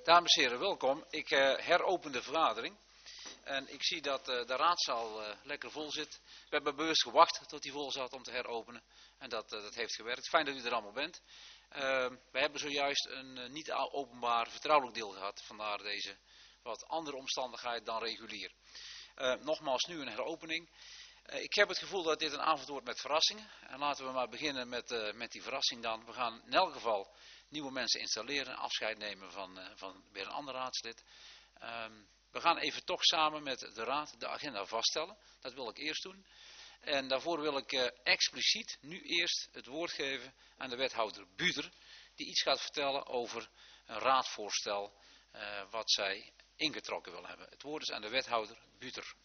Dames en heren, welkom. Ik heropen de vergadering. En ik zie dat de raadzaal lekker vol zit. We hebben bewust gewacht tot die vol zat om te heropenen. En dat heeft gewerkt. Fijn dat u er allemaal bent. We hebben zojuist een niet openbaar vertrouwelijk deel gehad. Vandaar deze wat andere omstandigheid dan regulier. Nogmaals nu een heropening. Ik heb het gevoel dat dit een avond wordt met verrassingen. En laten we maar beginnen met die verrassing dan. We gaan in elk geval nieuwe mensen installeren. Afscheid nemen van weer een ander raadslid. We gaan even toch samen met de raad de agenda vaststellen. Dat wil ik eerst doen. En daarvoor wil ik expliciet nu eerst het woord geven aan de wethouder Buter. Die iets gaat vertellen over een raadvoorstel wat zij ingetrokken wil hebben. Het woord is aan de wethouder Buter.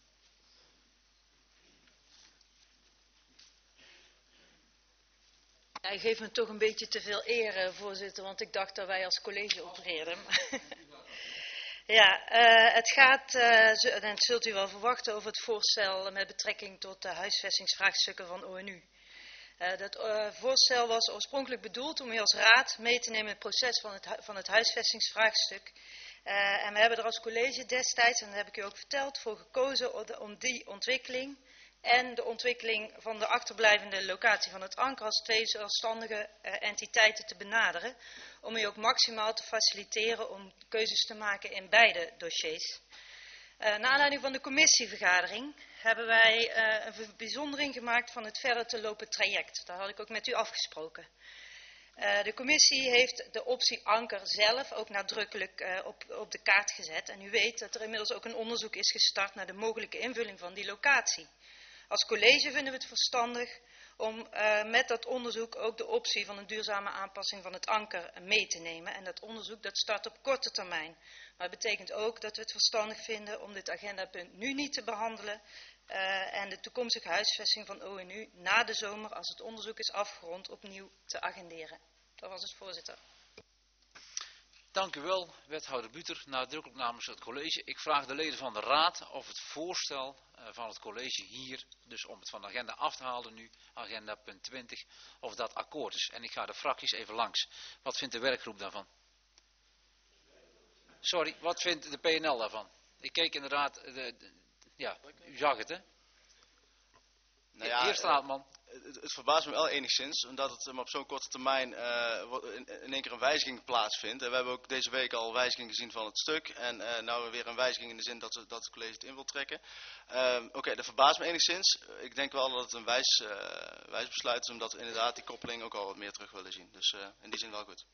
Hij geeft me toch een beetje te veel eer, voorzitter, want ik dacht dat wij als college opereerden. Ja, het gaat, en dat zult u wel verwachten, over het voorstel met betrekking tot de huisvestingsvraagstukken van ONU. Dat voorstel was oorspronkelijk bedoeld om u als raad mee te nemen in het proces van het huisvestingsvraagstuk. En we hebben er als college destijds, en dat heb ik u ook verteld, voor gekozen om die ontwikkeling en de ontwikkeling van de achterblijvende locatie van het anker als twee zelfstandige entiteiten te benaderen. Om u ook maximaal te faciliteren om keuzes te maken in beide dossiers. Naar aanleiding van de commissievergadering hebben wij een bijzondering gemaakt van het verder te lopen traject. Dat had ik ook met u afgesproken. De commissie heeft de optie anker zelf ook nadrukkelijk op de kaart gezet. En u weet dat er inmiddels ook een onderzoek is gestart naar de mogelijke invulling van die locatie. Als college vinden we het verstandig om met dat onderzoek ook de optie van een duurzame aanpassing van het anker mee te nemen. En dat onderzoek dat start op korte termijn. Maar het betekent ook dat we het verstandig vinden om dit agendapunt nu niet te behandelen. En de toekomstige huisvesting van ONU na de zomer, als het onderzoek is afgerond, opnieuw te agenderen. Dat was het, voorzitter. Dank u wel, wethouder Buter, nadrukkelijk namens het college. Ik vraag de leden van de raad of het voorstel van het college hier, dus om het van de agenda af te halen nu, agenda punt 20, of dat akkoord is. En ik ga de fracties even langs. Wat vindt de werkgroep daarvan? Sorry, wat vindt de PNL daarvan? Ik keek inderdaad, ja, u zag het hè? Nou ja, heer Straatman. Het verbaast me wel enigszins, omdat het op zo'n korte termijn in één keer een wijziging plaatsvindt. En we hebben ook deze week al wijzigingen gezien van het stuk. En nou weer een wijziging in de zin dat het college het in wil trekken. Oké, dat verbaast me enigszins. Ik denk wel dat het een wijs besluit is, omdat we inderdaad die koppeling ook al wat meer terug willen zien. Dus in die zin wel goed.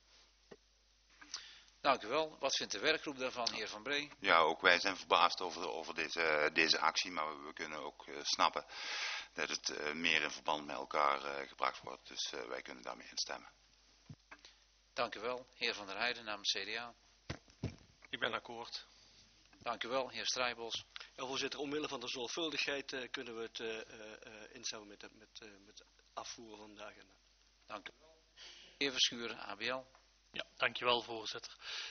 Dank u wel. Wat vindt de werkgroep daarvan, heer Van Bree? Ja, ook wij zijn verbaasd over deze actie, maar we kunnen ook snappen dat het meer in verband met elkaar gebracht wordt. Dus wij kunnen daarmee instemmen. Dank u wel. Heer Van der Heijden namens CDA. Ik ben akkoord. Dank u wel, heer Strijbos. Ja, voorzitter, omwille van de zorgvuldigheid kunnen we het instemmen met afvoeren van de agenda. Dank u wel. Heer Verschuren, ABL. Ja, dankjewel voorzitter.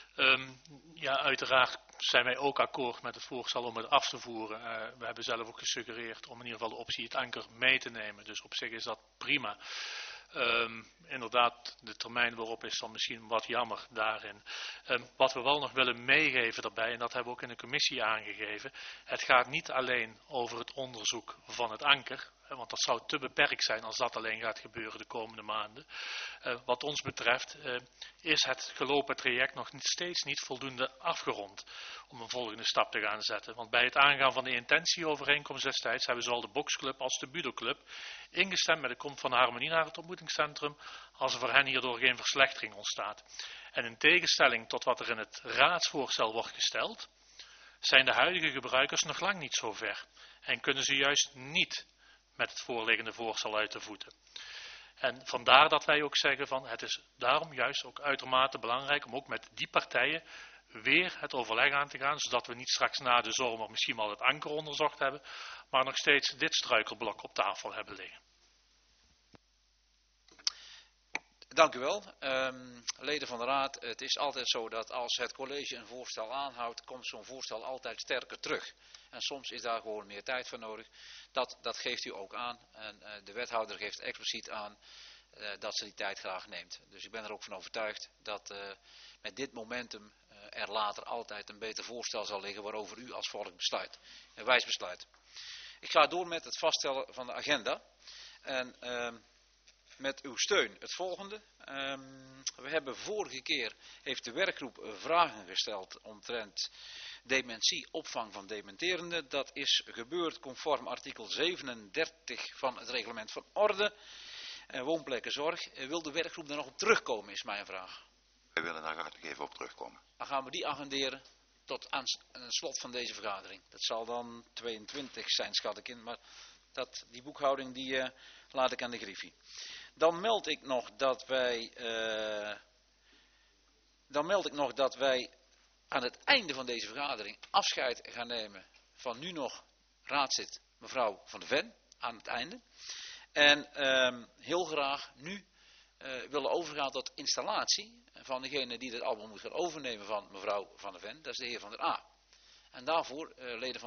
Ja, uiteraard zijn wij ook akkoord met het voorstel om het af te voeren. We hebben zelf ook gesuggereerd om in ieder geval de optie het anker mee te nemen. Dus op zich is dat prima. Inderdaad, de termijn waarop is dan misschien wat jammer daarin. Wat we wel nog willen meegeven daarbij, en dat hebben we ook in de commissie aangegeven. Het gaat niet alleen over het onderzoek van het anker. Want dat zou te beperkt zijn als dat alleen gaat gebeuren de komende maanden. Wat ons betreft is het gelopen traject nog steeds niet voldoende afgerond om een volgende stap te gaan zetten. Want bij het aangaan van de intentieovereenkomst destijds hebben zowel de boksclub als de budoclub ingestemd met de komst van harmonie naar het ontmoetingscentrum als er voor hen hierdoor geen verslechtering ontstaat. En in tegenstelling tot wat er in het raadsvoorstel wordt gesteld, zijn de huidige gebruikers nog lang niet zo ver en kunnen ze juist niet met het voorliggende voorstel uit de voeten. En vandaar dat wij ook zeggen van het is daarom juist ook uitermate belangrijk om ook met die partijen weer het overleg aan te gaan, zodat we niet straks na de zomer misschien wel het anker onderzocht hebben, maar nog steeds dit struikelblok op tafel hebben liggen. Dank u wel. Leden van de raad, het is altijd zo dat als het college een voorstel aanhoudt, komt zo'n voorstel altijd sterker terug. En soms is daar gewoon meer tijd voor nodig. Dat geeft u ook aan. En de wethouder geeft expliciet aan dat ze die tijd graag neemt. Dus ik ben er ook van overtuigd dat met dit momentum er later altijd een beter voorstel zal liggen waarover u als volk besluit. Een wijs besluit. Ik ga door met het vaststellen van de agenda. En met uw steun het volgende. We hebben vorige keer, heeft de werkgroep vragen gesteld omtrent dementie, opvang van dementerenden. Dat is gebeurd conform artikel 37 van het reglement van orde. Woonplekkenzorg. Wil de werkgroep daar nog op terugkomen, is mijn vraag. Wij willen daar graag nog even op terugkomen. Dan gaan we die agenderen tot aan het slot van deze vergadering. Dat zal dan 22 zijn, schat ik in, maar die boekhouding die laat ik aan de griffie. Dan meld ik nog dat wij aan het einde van deze vergadering afscheid gaan nemen van nu nog raadslid mevrouw Van de Ven, aan het einde. En heel graag nu willen overgaan tot installatie van degene die het allemaal moet gaan overnemen van mevrouw Van de Ven, dat is de heer Van der A. En daarvoor, leden van